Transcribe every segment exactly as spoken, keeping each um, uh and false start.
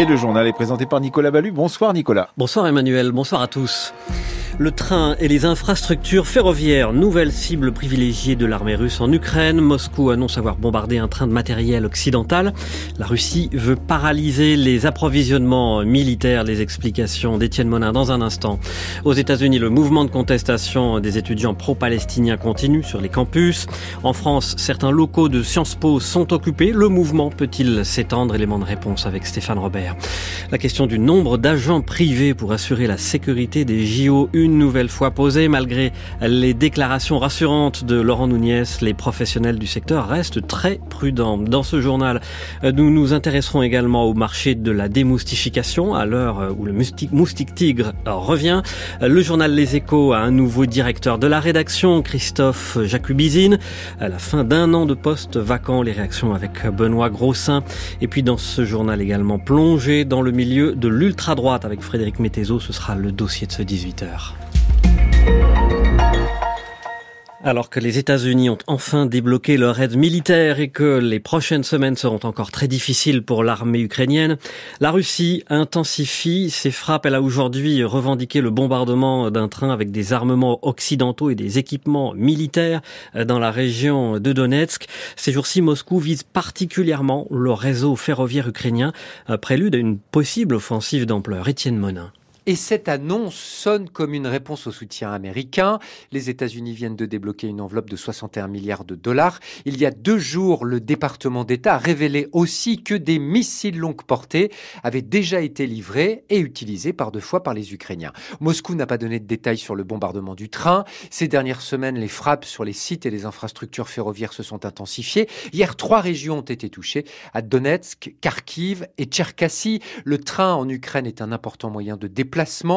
Et le journal est présenté par Nicolas Ballu. Bonsoir Nicolas. Bonsoir Emmanuel, bonsoir à tous. Le train et les infrastructures ferroviaires, nouvelle cible privilégiée de l'armée russe en Ukraine. Moscou annonce avoir bombardé un train de matériel occidental. La Russie veut paralyser les approvisionnements militaires. Les explications d'Étienne Monin dans un instant. Aux États-Unis, le mouvement de contestation des étudiants pro-palestiniens continue sur les campus. En France, certains locaux de Sciences Po sont occupés. Le mouvement peut-il s'étendre? Élément de réponse avec Stéphane Robert. La question du nombre d'agents privés pour assurer la sécurité des J O, une nouvelle fois posée. Malgré les déclarations rassurantes de Laurent Nunez, les professionnels du secteur restent très prudents. Dans ce journal, nous nous intéresserons également au marché de la démoustification à l'heure où le moustique, moustique tigre revient. Le journal Les Échos a un nouveau directeur de la rédaction, Christophe Jacubizine. À la fin d'un an de poste vacant, les réactions avec Benoît Grossin. Et puis dans ce journal également plongé dans le milieu de l'ultra-droite avec Frédéric Mettezo, ce sera le dossier de ce dix-huit heures. Alors que les États-Unis ont enfin débloqué leur aide militaire et que les prochaines semaines seront encore très difficiles pour l'armée ukrainienne, la Russie intensifie ses frappes. Elle a aujourd'hui revendiqué le bombardement d'un train avec des armements occidentaux et des équipements militaires dans la région de Donetsk. Ces jours-ci, Moscou vise particulièrement le réseau ferroviaire ukrainien, prélude à une possible offensive d'ampleur. Étienne Monin. Et cette annonce sonne comme une réponse au soutien américain. Les États-Unis viennent de débloquer une enveloppe de soixante et un milliards de dollars. Il y a deux jours, le département d'État a révélé aussi que des missiles longue portée avaient déjà été livrés et utilisés par deux fois par les Ukrainiens. Moscou n'a pas donné de détails sur le bombardement du train. Ces dernières semaines, les frappes sur les sites et les infrastructures ferroviaires se sont intensifiées. Hier, trois régions ont été touchées, à Donetsk, Kharkiv et Tcherkassy. Le train en Ukraine est un important moyen de déplacement.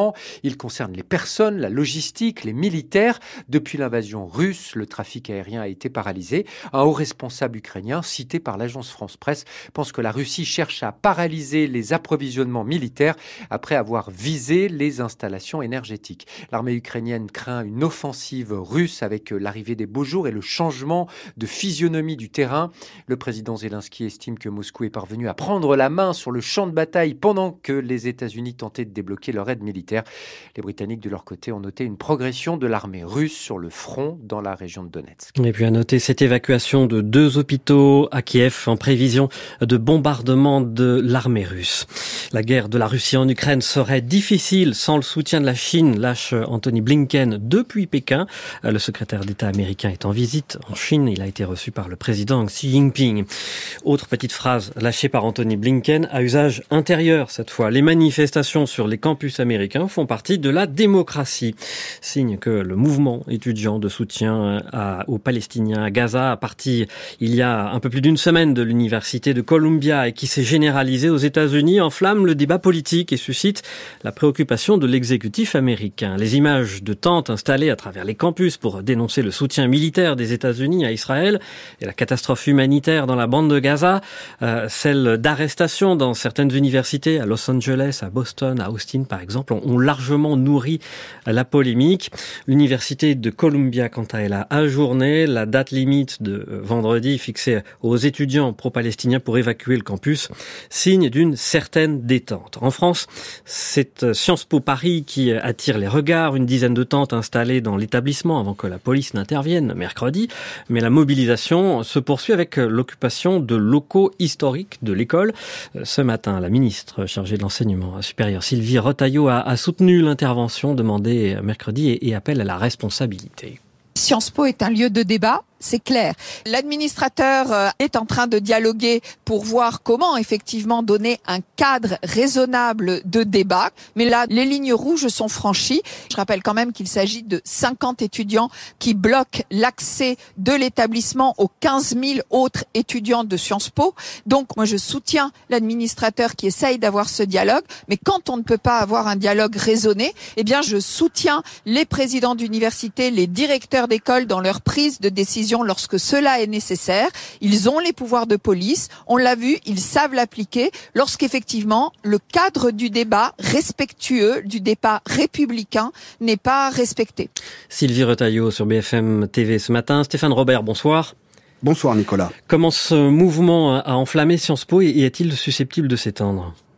Il concerne les personnes, la logistique, les militaires. Depuis l'invasion russe, le trafic aérien a été paralysé. Un haut responsable ukrainien, cité par l'agence France-Presse, pense que la Russie cherche à paralyser les approvisionnements militaires après avoir visé les installations énergétiques. L'armée ukrainienne craint une offensive russe avec l'arrivée des beaux jours et le changement de physionomie du terrain. Le président Zelensky estime que Moscou est parvenu à prendre la main sur le champ de bataille pendant que les États-Unis tentaient de débloquer leur aide militaire. Les Britanniques, de leur côté, ont noté une progression de l'armée russe sur le front dans la région de Donetsk. Et puis à noter cette évacuation de deux hôpitaux à Kiev en prévision de bombardement de l'armée russe. La guerre de la Russie en Ukraine serait difficile sans le soutien de la Chine, lâche Antony Blinken depuis Pékin. Le secrétaire d'État américain est en visite en Chine. Il a été reçu par le président Xi Jinping. Autre petite phrase lâchée par Antony Blinken à usage intérieur cette fois. Les manifestations sur les campus américains font partie de la démocratie. Signe que le mouvement étudiant de soutien à, aux Palestiniens à Gaza a parti il y a un peu plus d'une semaine de l'université de Columbia et qui s'est généralisé aux États-Unis enflamme le débat politique et suscite la préoccupation de l'exécutif américain. Les images de tentes installées à travers les campus pour dénoncer le soutien militaire des États-Unis à Israël et la catastrophe humanitaire dans la bande de Gaza, euh, celles d'arrestations dans certaines universités à Los Angeles, à Boston, à Austin par exemple, ont largement nourri la polémique. L'université de Columbia, quant à elle, a ajourné la date limite de vendredi fixée aux étudiants pro-palestiniens pour évacuer le campus, signe d'une certaine détente. En France, c'est Sciences Po Paris qui attire les regards, une dizaine de tentes installées dans l'établissement avant que la police n'intervienne mercredi, mais la mobilisation se poursuit avec l'occupation de locaux historiques de l'école. Ce matin, la ministre chargée de l'enseignement supérieur, Sylvie Retailleau, a, a soutenu l'intervention demandée mercredi et, et appelle à la responsabilité. Sciences Po est un lieu de débat. C'est clair. L'administrateur est en train de dialoguer pour voir comment effectivement donner un cadre raisonnable de débat. Mais là, les lignes rouges sont franchies. Je rappelle quand même qu'il s'agit de cinquante étudiants qui bloquent l'accès de l'établissement aux quinze mille autres étudiants de Sciences Po. Donc, moi, je soutiens l'administrateur qui essaye d'avoir ce dialogue. Mais quand on ne peut pas avoir un dialogue raisonné, eh bien, je soutiens les présidents d'université, les directeurs d'école dans leur prise de décision lorsque cela est nécessaire. Ils ont les pouvoirs de police, on l'a vu, ils savent l'appliquer lorsqu'effectivement le cadre du débat respectueux, du débat républicain n'est pas respecté. Sylvie Retailleau sur B F M T V ce matin. Stéphane Robert, bonsoir. Bonsoir Nicolas. Comment ce mouvement a enflammé Sciences Po et est-il susceptible de s'étendre ?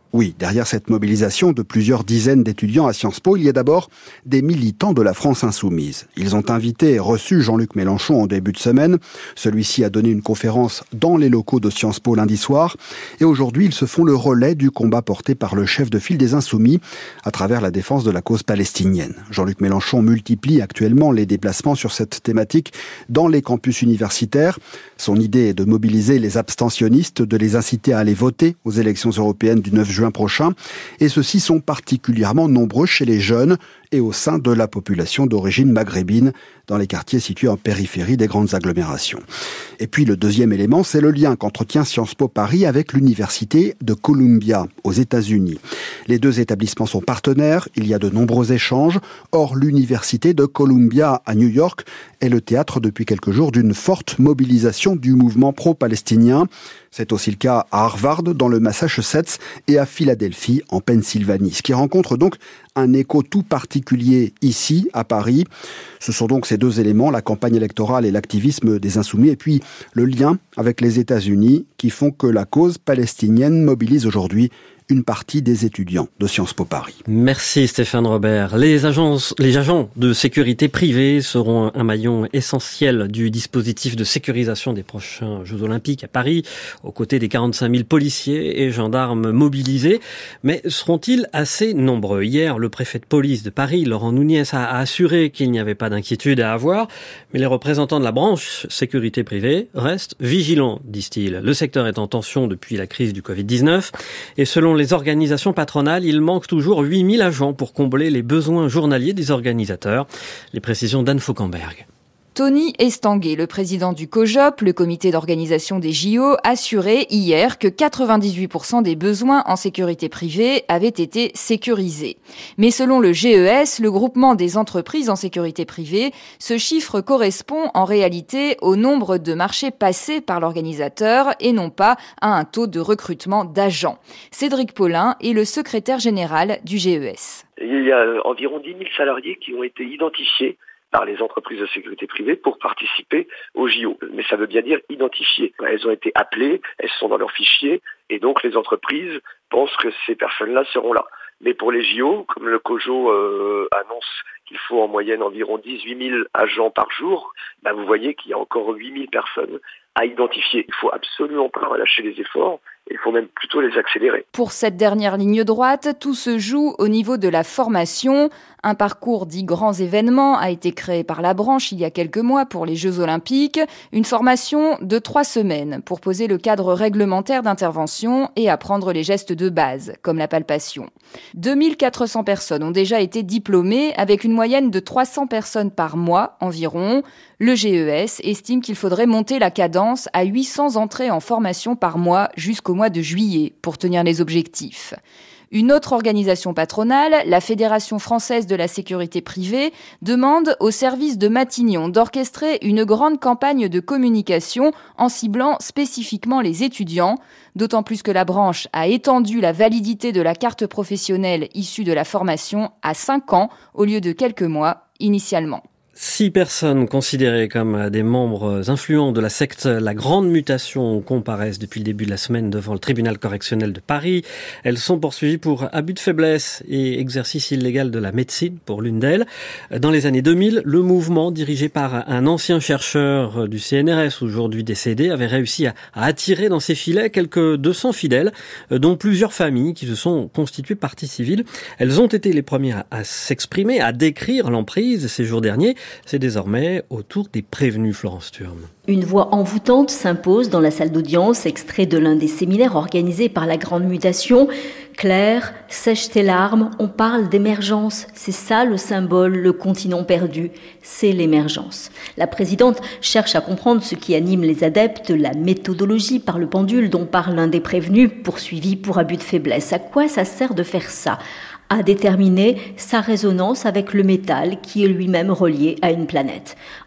Oui, derrière cette mobilisation de plusieurs dizaines d'étudiants à Sciences Po, il y a d'abord des militants de la France insoumise. Ils ont invité et reçu Jean-Luc Mélenchon en début de semaine. Celui-ci a donné une conférence dans les locaux de Sciences Po lundi soir. Et aujourd'hui, ils se font le relais du combat porté par le chef de file des Insoumis à travers la défense de la cause palestinienne. Jean-Luc Mélenchon multiplie actuellement les déplacements sur cette thématique dans les campus universitaires. Son idée est de mobiliser les abstentionnistes, de les inciter à aller voter aux élections européennes du neuf juin prochain. Et ceux-ci sont particulièrement nombreux chez les jeunes et au sein de la population d'origine maghrébine dans les quartiers situés en périphérie des grandes agglomérations. Et puis le deuxième élément, c'est le lien qu'entretient Sciences Po Paris avec l'université de Columbia aux États-Unis. Les deux établissements sont partenaires, il y a de nombreux échanges. Or, l'université de Columbia à New York est le théâtre depuis quelques jours d'une forte mobilisation du mouvement pro-palestinien. C'est aussi le cas à Harvard, dans le Massachusetts, et à Philadelphie, en Pennsylvanie. Ce qui rencontre donc un écho tout particulier ici, à Paris. Ce sont donc ces deux éléments, la campagne électorale et l'activisme des Insoumis, et puis le lien avec les États-Unis, qui font que la cause palestinienne mobilise aujourd'hui une partie des étudiants de Sciences Po Paris. Merci Stéphane Robert. Les agences, les agents de sécurité privée seront un maillon essentiel du dispositif de sécurisation des prochains Jeux Olympiques à Paris, aux côtés des quarante-cinq mille policiers et gendarmes mobilisés. Mais seront-ils assez nombreux? Hier, le préfet de police de Paris, Laurent Nunez, a assuré qu'il n'y avait pas d'inquiétude à avoir, mais les représentants de la branche sécurité privée restent vigilants, disent-ils. Le secteur est en tension depuis la crise du covid dix-neuf et selon les organisations patronales, il manque toujours huit mille agents pour combler les besoins journaliers des organisateurs. Les précisions d'Anne Fauquemberg. Tony Estanguet, le président du COJOP, le comité d'organisation des J O, assurait hier que quatre-vingt-dix-huit pour cent des besoins en sécurité privée avaient été sécurisés. Mais selon le G E S, le groupement des entreprises en sécurité privée, ce chiffre correspond en réalité au nombre de marchés passés par l'organisateur et non pas à un taux de recrutement d'agents. Cédric Paulin est le secrétaire général du G E S. Il y a environ dix mille salariés qui ont été identifiés par les entreprises de sécurité privée pour participer aux J O. Mais ça veut bien dire identifiées. Elles ont été appelées, elles sont dans leur fichier, et donc les entreprises pensent que ces personnes-là seront là. Mais pour les J O, comme le COJO euh, annonce qu'il faut en moyenne environ dix-huit mille agents par jour, bah vous voyez qu'il y a encore huit mille personnes à identifier. Il faut absolument pas relâcher les efforts. Il faut même plutôt les accélérer. Pour cette dernière ligne droite, tout se joue au niveau de la formation. Un parcours dit grands événements a été créé par la branche il y a quelques mois pour les Jeux Olympiques. Une formation de trois semaines pour poser le cadre réglementaire d'intervention et apprendre les gestes de base, comme la palpation. deux mille quatre cents personnes ont déjà été diplômées avec une moyenne de trois cents personnes par mois environ. Le G E S estime qu'il faudrait monter la cadence à huit cents entrées en formation par mois jusqu'au mois de juillet pour tenir les objectifs. Une autre organisation patronale, la Fédération française de la sécurité privée, demande au service de Matignon d'orchestrer une grande campagne de communication en ciblant spécifiquement les étudiants, d'autant plus que la branche a étendu la validité de la carte professionnelle issue de la formation à cinq ans au lieu de quelques mois initialement. Six personnes considérées comme des membres influents de la secte La Grande Mutation comparaissent depuis le début de la semaine devant le tribunal correctionnel de Paris. Elles sont poursuivies pour abus de faiblesse et exercice illégal de la médecine pour l'une d'elles. Dans les années deux mille, le mouvement dirigé par un ancien chercheur du C N R S, aujourd'hui décédé, avait réussi à attirer dans ses filets quelques deux cents fidèles, dont plusieurs familles qui se sont constituées partie civile. Elles ont été les premières à s'exprimer, à décrire l'emprise ces jours derniers. C'est désormais au tour des prévenus, Florence Thurme. Une voix envoûtante s'impose dans la salle d'audience, extrait de l'un des séminaires organisés par la Grande Mutation. Claire, sèche tes larmes, on parle d'émergence. C'est ça le symbole, le continent perdu. C'est l'émergence. La présidente cherche à comprendre ce qui anime les adeptes, la méthodologie par le pendule dont parle l'un des prévenus, poursuivi pour abus de faiblesse. À quoi ça sert de faire ça ? À déterminer sa résonance avec le métal qui est lui-même relié à une planète.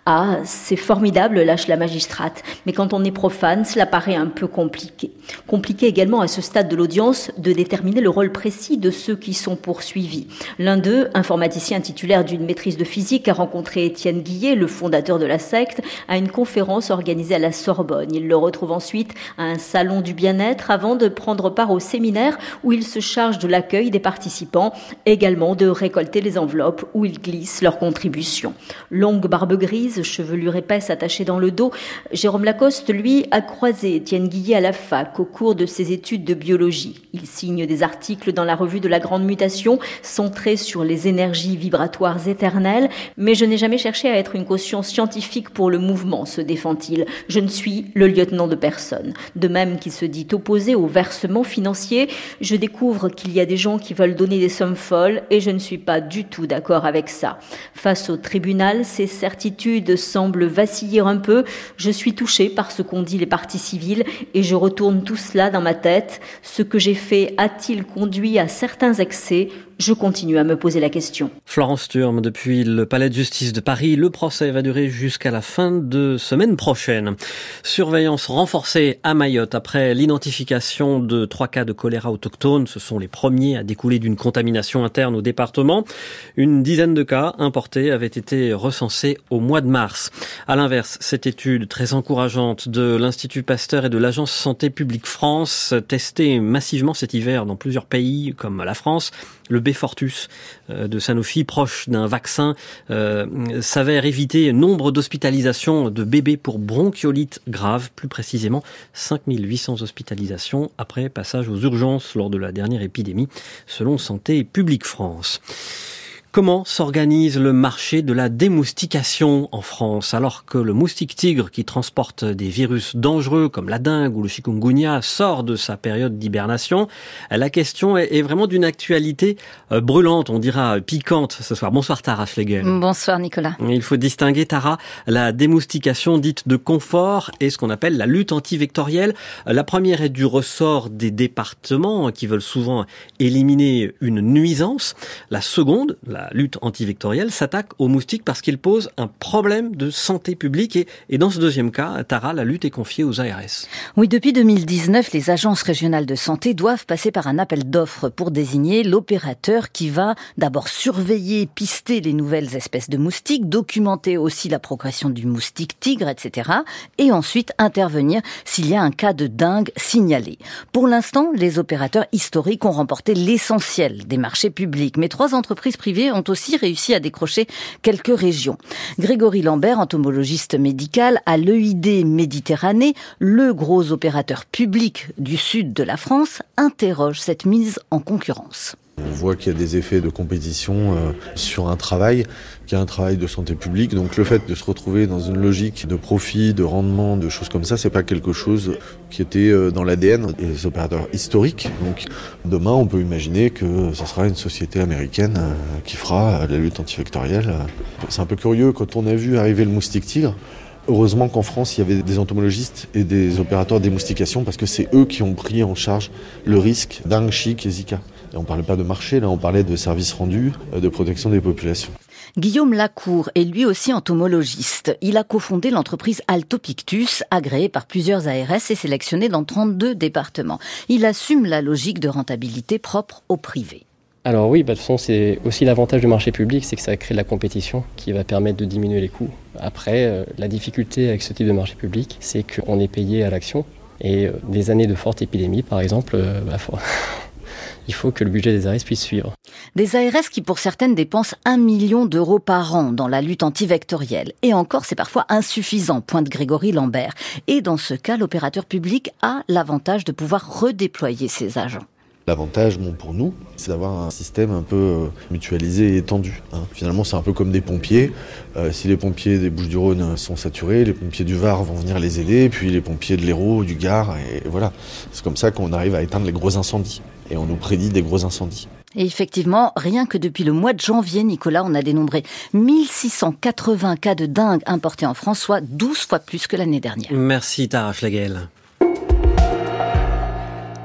Ah, c'est formidable, lâche la magistrate. Mais quand on est profane, cela paraît un peu compliqué. Compliqué également à ce stade de l'audience de déterminer le rôle précis de ceux qui sont poursuivis. L'un d'eux, informaticien titulaire d'une maîtrise de physique, a rencontré Étienne Guillet, le fondateur de la secte, à une conférence organisée à la Sorbonne. Il le retrouve ensuite à un salon du bien-être avant de prendre part au séminaire où il se charge de l'accueil des participants, également de récolter les enveloppes où ils glissent leurs contributions. Longue barbe grise, chevelure épaisse attachée dans le dos, Jérôme Lacoste, lui, a croisé Étienne Guillet à la fac au cours de ses études de biologie. Il signe des articles dans la revue de la Grande Mutation, centrés sur les énergies vibratoires éternelles, mais je n'ai jamais cherché à être une caution scientifique pour le mouvement, se défend-il. Je ne suis le lieutenant de personne. De même qu'il se dit opposé au versement financier, je découvre qu'il y a des gens qui veulent donner des sommes folles et je ne suis pas du tout d'accord avec ça. Face au tribunal, ces certitudes semblent vaciller un peu. Je suis touchée par ce qu'ont dit les parties civiles et je retourne tout cela dans ma tête. Ce que j'ai fait a-t-il conduit à certains excès ? Je continue à me poser la question. Florence Thurm, depuis le palais de justice de Paris, le procès va durer jusqu'à la fin de semaine prochaine. Surveillance renforcée à Mayotte après l'identification de trois cas de choléra autochtone. Ce sont les premiers à découler d'une contamination interne au département. Une dizaine de cas importés avaient été recensés au mois de mars. À l'inverse, cette étude très encourageante de l'Institut Pasteur et de l'Agence Santé Publique France, testée massivement cet hiver dans plusieurs pays comme la France, le Beyfortus de Sanofi, proche d'un vaccin, euh, s'avère éviter nombre d'hospitalisations de bébés pour bronchiolite grave, plus précisément cinq mille huit cents hospitalisations après passage aux urgences lors de la dernière épidémie, selon Santé Publique France. Comment s'organise le marché de la démoustication en France alors que le moustique tigre qui transporte des virus dangereux comme la dengue ou le chikungunya sort de sa période d'hibernation? La question est vraiment d'une actualité brûlante, on dira piquante ce soir. Bonsoir Tara Schlegel. Bonsoir Nicolas. Il faut distinguer, Tara, la démoustication dite de confort et ce qu'on appelle la lutte antivectorielle. La première est du ressort des départements qui veulent souvent éliminer une nuisance. La seconde, la La lutte antivectorielle s'attaque aux moustiques parce qu'il pose un problème de santé publique et, et dans ce deuxième cas, Tara, la lutte est confiée aux A R S. Oui, depuis deux mille dix-neuf, les agences régionales de santé doivent passer par un appel d'offres pour désigner l'opérateur qui va d'abord surveiller, pister les nouvelles espèces de moustiques, documenter aussi la progression du moustique tigre, et cetera. Et ensuite intervenir s'il y a un cas de dengue signalé. Pour l'instant, les opérateurs historiques ont remporté l'essentiel des marchés publics, mais trois entreprises privées ont aussi réussi à décrocher quelques régions. Grégory Lambert, entomologiste médical à l'E I D Méditerranée, le gros opérateur public du sud de la France, interroge cette mise en concurrence. On voit qu'il y a des effets de compétition euh, sur un travail, qui est un travail de santé publique. Donc le fait de se retrouver dans une logique de profit, de rendement, de choses comme ça, c'est pas quelque chose qui était euh, dans l'A D N des opérateurs historiques. Donc demain, on peut imaginer que ce sera une société américaine euh, qui fera la lutte antivectorielle. C'est un peu curieux quand on a vu arriver le moustique tigre. Heureusement qu'en France, il y avait des entomologistes et des opérateurs de démoustication parce que c'est eux qui ont pris en charge le risque dengue, chique et zika. Et on ne parlait pas de marché, là on parlait de services rendus, de protection des populations. Guillaume Lacour est lui aussi entomologiste. Il a cofondé l'entreprise Altopictus, agréée par plusieurs A R S et sélectionnée dans trente-deux départements. Il assume la logique de rentabilité propre au privé. Alors oui, bah, de toute façon, c'est aussi l'avantage du marché public, c'est que ça crée de la compétition qui va permettre de diminuer les coûts. Après, euh, la difficulté avec ce type de marché public, c'est qu'on est payé à l'action. Et euh, des années de forte épidémie, par exemple, euh, bah, faut... il faut que le budget des A R S puisse suivre. Des A R S qui, pour certaines, dépensent un million d'euros par an dans la lutte antivectorielle. Et encore, c'est parfois insuffisant, pointe Grégory Lambert. Et dans ce cas, l'opérateur public a l'avantage de pouvoir redéployer ses agents. L'avantage, bon, pour nous, c'est d'avoir un système un peu mutualisé et étendu. Hein. Finalement, c'est un peu comme des pompiers. Euh, si les pompiers des Bouches-du-Rhône sont saturés, les pompiers du Var vont venir les aider, puis les pompiers de l'Hérault, du Gard, et voilà. C'est comme ça qu'on arrive à éteindre les gros incendies. Et on nous prédit des gros incendies. Et effectivement, rien que depuis le mois de janvier, Nicolas, on a dénombré mille six cent quatre-vingts cas de dengue importés en France, soit douze fois plus que l'année dernière. Merci Tara Schlegel.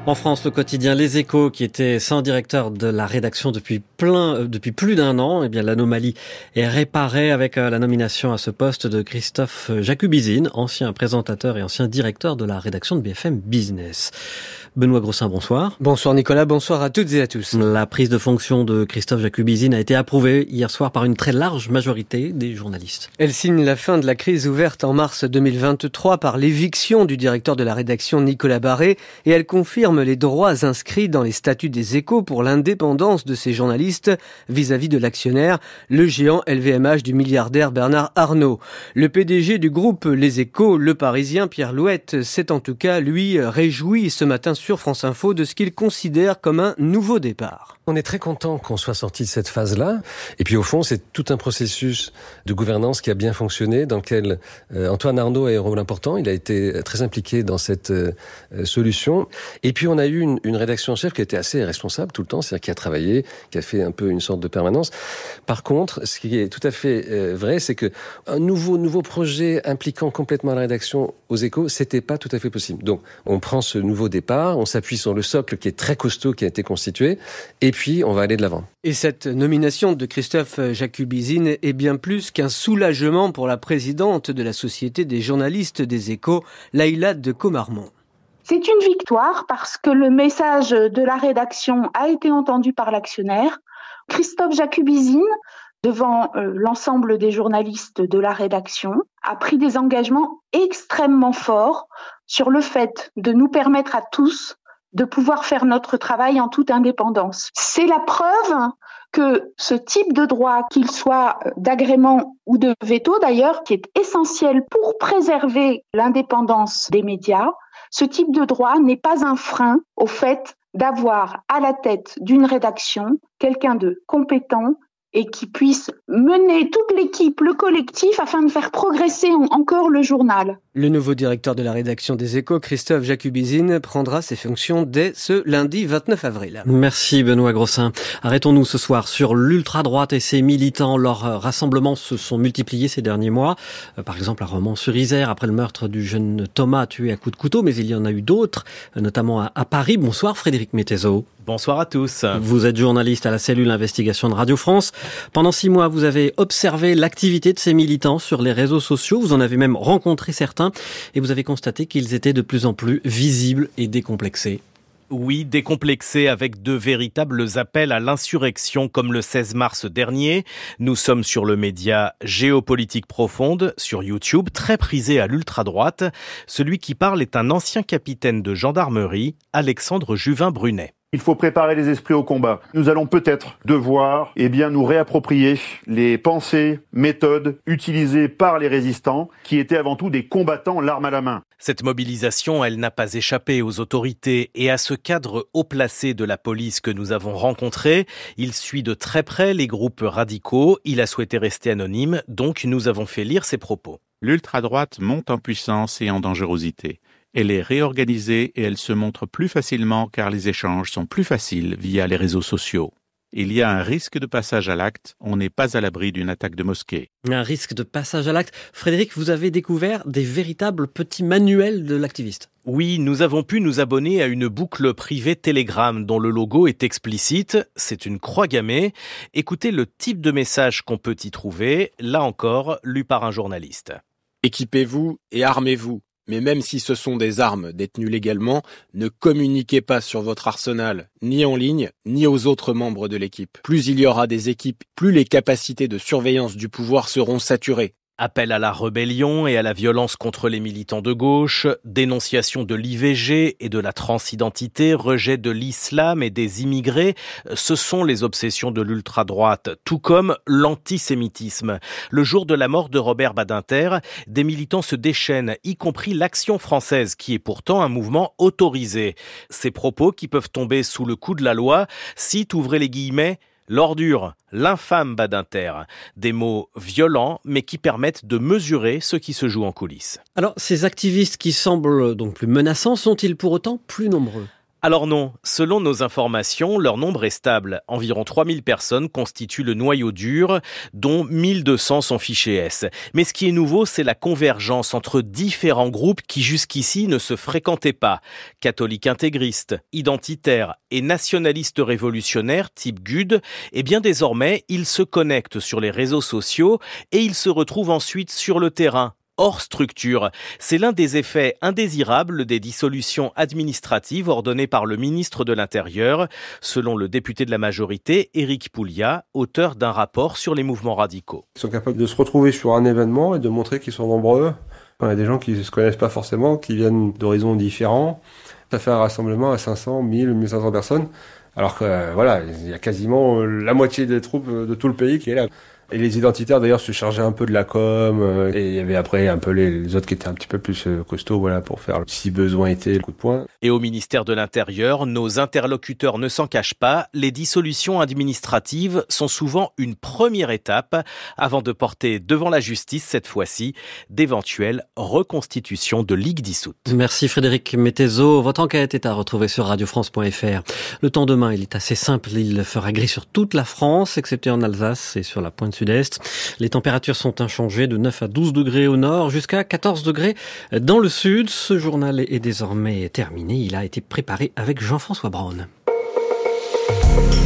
En France, le quotidien Les Échos, qui était sans directeur de la rédaction depuis plein, euh, depuis plus d'un an, eh bien l'anomalie est réparée avec euh, la nomination à ce poste de Christophe Jacubizine, ancien présentateur et ancien directeur de la rédaction de B F M Business. Benoît Grossin, bonsoir. Bonsoir Nicolas, bonsoir à toutes et à tous. La prise de fonction de Christophe Jacubizine a été approuvée hier soir par une très large majorité des journalistes. Elle signe la fin de la crise ouverte en mars deux mille vingt-trois par l'éviction du directeur de la rédaction Nicolas Barré et elle confirme les droits inscrits dans les statuts des Échos pour l'indépendance de ces journalistes vis-à-vis de l'actionnaire, le géant L V M H du milliardaire Bernard Arnault. Le P D G du groupe Les Échos, le Parisien Pierre Louette, s'est en tout cas, lui, réjoui ce matin sur France Info de ce qu'il considère comme un nouveau départ. On est très content qu'on soit sorti de cette phase-là. Et puis au fond, c'est tout un processus de gouvernance qui a bien fonctionné, dans lequel euh, Antoine Arnault a eu un rôle important. Il a été très impliqué dans cette euh, solution. Et puis on a eu une, une rédaction en chef qui était assez responsable tout le temps, c'est-à-dire qui a travaillé, qui a fait un peu une sorte de permanence. Par contre, ce qui est tout à fait euh, vrai, c'est que un nouveau nouveau projet impliquant complètement la rédaction aux Échos, c'était pas tout à fait possible. Donc on prend ce nouveau départ, on s'appuie sur le socle qui est très costaud, qui a été constitué, et puis on va aller de l'avant. Et cette nomination de Christophe Jacubizine est bien plus qu'un soulagement pour la présidente de la Société des journalistes des Échos, Laïla de Comarmont. C'est une victoire parce que le message de la rédaction a été entendu par l'actionnaire. Christophe Jacubizine, devant euh, l'ensemble des journalistes de la rédaction, a pris des engagements extrêmement forts sur le fait de nous permettre à tous de pouvoir faire notre travail en toute indépendance. C'est la preuve que ce type de droit, qu'il soit d'agrément ou de veto d'ailleurs, qui est essentiel pour préserver l'indépendance des médias, ce type de droit n'est pas un frein au fait d'avoir à la tête d'une rédaction quelqu'un de compétent et qui puisse mener toute l'équipe, le collectif, afin de faire progresser encore le journal. Le nouveau directeur de la rédaction des Échos, Christophe Jacubizine, prendra ses fonctions dès ce lundi vingt-neuf avril. Merci Benoît Grossin. Arrêtons-nous ce soir sur l'ultra-droite et ses militants. Leurs rassemblements se sont multipliés ces derniers mois. Par exemple à Romans-sur-Isère, après le meurtre du jeune Thomas tué à coups de couteau, mais il y en a eu d'autres, notamment à Paris. Bonsoir Frédéric Mettezo. Bonsoir à tous. Vous êtes journaliste à la cellule investigation de Radio France. Pendant six mois, vous avez observé l'activité de ces militants sur les réseaux sociaux. Vous en avez même rencontré certains et vous avez constaté qu'ils étaient de plus en plus visibles et décomplexés. Oui, décomplexés avec de véritables appels à l'insurrection comme le seize mars dernier. Nous sommes sur le média Géopolitique Profonde, sur YouTube, très prisé à l'ultra-droite. Celui qui parle est un ancien capitaine de gendarmerie, Alexandre Juvin-Brunet. Il faut préparer les esprits au combat. Nous allons peut-être devoir eh bien, nous réapproprier les pensées, méthodes utilisées par les résistants, qui étaient avant tout des combattants l'arme à la main. Cette mobilisation, elle n'a pas échappé aux autorités et à ce cadre haut placé de la police que nous avons rencontré. Il suit de très près les groupes radicaux. Il a souhaité rester anonyme, donc nous avons fait lire ses propos. L'ultra-droite monte en puissance et en dangerosité. Elle est réorganisée et elle se montre plus facilement car les échanges sont plus faciles via les réseaux sociaux. Il y a un risque de passage à l'acte, on n'est pas à l'abri d'une attaque de mosquée. Un risque de passage à l'acte. Frédéric, vous avez découvert des véritables petits manuels de l'activiste. Oui, nous avons pu nous abonner à une boucle privée Telegram dont le logo est explicite. C'est une croix gammée. Écoutez le type de message qu'on peut y trouver, là encore, lu par un journaliste. Équipez-vous et armez-vous. Mais même si ce sont des armes détenues légalement, ne communiquez pas sur votre arsenal, ni en ligne, ni aux autres membres de l'équipe. Plus il y aura des équipes, plus les capacités de surveillance du pouvoir seront saturées. Appel à la rébellion et à la violence contre les militants de gauche, dénonciation de l'I V G et de la transidentité, rejet de l'islam et des immigrés, ce sont les obsessions de l'ultra-droite, tout comme l'antisémitisme. Le jour de la mort de Robert Badinter, des militants se déchaînent, y compris l'Action française, qui est pourtant un mouvement autorisé. Ces propos qui peuvent tomber sous le coup de la loi, citent, ouvrez les guillemets, l'ordure, l'infâme Badinter. Des mots violents, mais qui permettent de mesurer ce qui se joue en coulisses. Alors, ces activistes qui semblent donc plus menaçants, sont-ils pour autant plus nombreux ? Alors non, selon nos informations, leur nombre est stable. Environ trois mille personnes constituent le noyau dur, dont mille deux cents sont fichés S. Mais ce qui est nouveau, c'est la convergence entre différents groupes qui jusqu'ici ne se fréquentaient pas. Catholiques intégristes, identitaires et nationalistes révolutionnaires type G U D, eh bien désormais, ils se connectent sur les réseaux sociaux et ils se retrouvent ensuite sur le terrain, hors structure. C'est l'un des effets indésirables des dissolutions administratives ordonnées par le ministre de l'Intérieur, selon le député de la majorité, Éric Pouliat, auteur d'un rapport sur les mouvements radicaux. Ils sont capables de se retrouver sur un événement et de montrer qu'ils sont nombreux. Il y a des gens qui ne se connaissent pas forcément, qui viennent d'horizons différents. Ça fait un rassemblement à cinq cents, mille, mille cinq cents personnes, alors que euh, voilà, il y a quasiment la moitié des troupes de tout le pays qui est là. Et les identitaires d'ailleurs se chargeaient un peu de la com, euh, et il y avait après un peu les, les autres qui étaient un petit peu plus euh, costauds, voilà, pour faire, si besoin était, le coup de poing. Et au ministère de l'Intérieur, nos interlocuteurs ne s'en cachent pas, les dissolutions administratives sont souvent une première étape avant de porter devant la justice, cette fois-ci, d'éventuelles reconstitutions de ligues dissoutes. Merci Frédéric Mettezo. Votre enquête est à retrouver sur radio france point f r. Le temps demain, il est assez simple, il fera gris sur toute la France, excepté en Alsace et sur la pointe sud-est. Les températures sont inchangées de neuf à douze degrés au nord jusqu'à quatorze degrés dans le sud. Ce journal est désormais terminé. Il a été préparé avec Jean-François Braun.